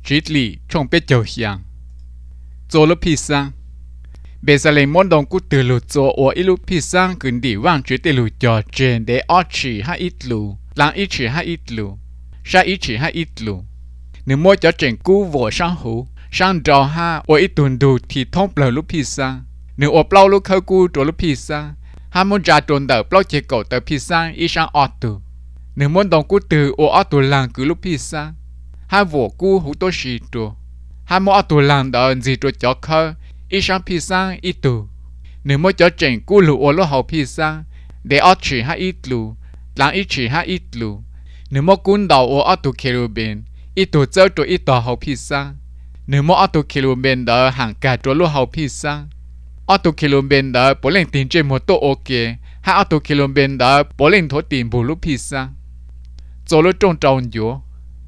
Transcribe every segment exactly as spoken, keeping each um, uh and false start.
chỉ lì trong biết châu hiang做了披萨别说嘞莫当古得路做我一路披萨跟地往绝对路叫真的二吃还一路让一吃还一路杀一吃还一路你莫叫真古我上湖上着哈我一顿度提通不了路披萨你我不路口古做路披萨哈莫扎顿的不结构的披萨一上二度你莫当古得我二度浪古路披萨ha vô cu hú tô xì trù ha mua tù làng đó gì trù cho khơ ít sang phi sang ít tù nếu mua cho chèn cu lù ô lô hậu phi sang để ở chỉ ha ít lù làng ít chỉ ha ít lù nếu mua cún đầu ô ở tù kêu bên ít tù chơi trù ít tò hậu phi sang nếu mua ở tù kêu bên đó hàng cả trù lô hậu phi sang ở tù kêu bên đó bố lên tiền trên một tô ok ha ở tù kêu bên đó bố lên thổ tiền bù lù phi sang cho lô trông tròn dúa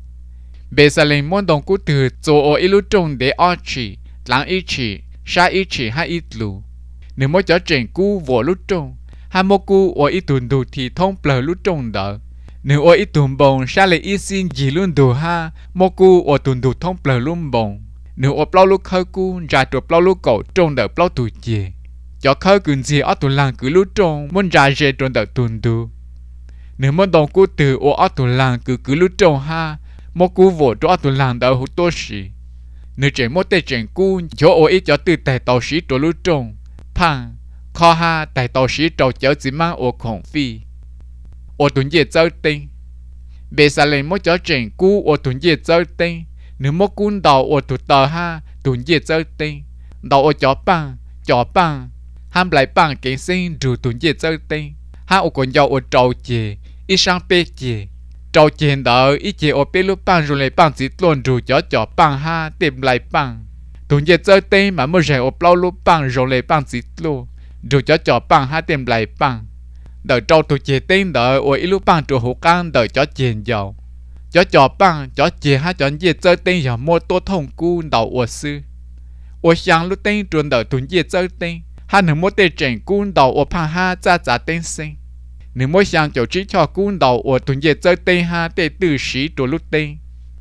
bây giờ lên món đồng cú từ chỗ ở ít lúc trông để ở chỉ lắng ít chỉ sa ít chỉ hay ít lù nếu mỗi chỗ trên cú vô lúc trông hay một cú ở ít tuần đủ thì thông bờ lúc trông đó nếu ở ít tuần bồng sa lại ít xin gì luôn đủ ha một cú ở tuần đủ thông bờ luôn bồng nếu ở bao lúc khơi cú ra từ bao lúc cổ trông đỡ bao tuổi gì cho khơi cần gì ở tuần làng cứ lúc trông muốn ra về trông đỡ tuần đủ nếu món đồng cú từ ở tuần làng cứ cứ lúc trông ha một cú vô cho tụi làng đỡ hụt tô xì nếu chỉ một tay chèn cú chỗ ở ít cho từ tài tàu xí trổ lú trông phăng kho ha tài tàu xí trâu chở chỉ mang ở khổng phi ở tuần dễ chơi tinh bây giờ lên một chỗ chèn cú ở tuần dễ chơi tinh nếu một cú đầu ở tụi tờ ha tuần dễ chơi tinh đầu ở chỗ băng chỗ băng ham lại băng cái sinh rồi tuần dễ chơi tinh ha ở còn giàu ở trâu chè ít sang bê chè trâu chèn đỡ ít chè ở bên lúc băng rồi lại băng chỉ tuần rồi cho cho băng ha tìm lại băng tuần dễ chơi tên mà mới rẻ ở bao lúc băng rồi lại băng chỉ tuần rồi cho cho băng ha tìm lại băng đỡ trâu tuần chè tên đỡ ở ít lúc băng rồi hổ căng đỡ cho chèn giàu cho cho băng cho chè ha cho dễ chơi tên giờ mua tô thông cu đầu ở sư ở sáng lúc tên tuần đỡ tuần dễ chơi tên ha nửa mua tên chèn cu đầu ở phang ha cha cha tên sinh nếu mỗi sáng chỗ chỉ cho cún đầu ở tuần dễ chơi tây ha tây từ sĩ chỗ lúc tây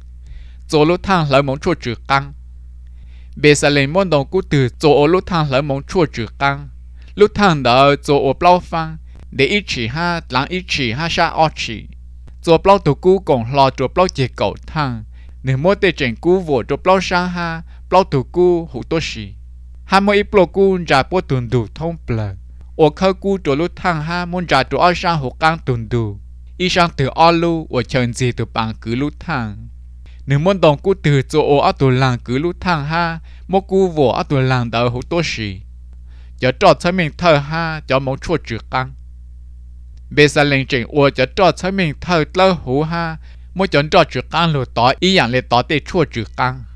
chỗ lúc thang lấy món chua chữ căng bây giờ lên món đồng cú từ chỗ ở lúc thang lấy món chua chữ căng lúc thang đó chỗ ở bao phang để ít chỉ ha lắng ít chỉ ha sa ở chỉ chỗ bao tụ cú còn lo chỗ bao chế cầu thang nếu mỗi tây trên cú vô chỗ bao sa ha bao tụ cú hụt tô sĩ ha mỗi ít bao cú ra bao tuần đủ thông bờ ở khâu cú chỗ lúc thang ha muốn trả chỗ ở sang hộp căng tuần đủ, ý sang từ ở lu ở chân gì từ bằng cứ lúc thang, nếu muốn đồng cú từ chỗ ở tuần làng cứ lúc thang ha, một cú vô ở tuần làng đỡ hụt tô xì, cho trò chơi mình thơ ha cho mong chua chữ căng, bây giờ lên trình ở cho trò chơi mình thơ lơ hú ha, một chọn trò chữ căng lụt tỏ ý dạng lên tỏ tê chua chữ căng.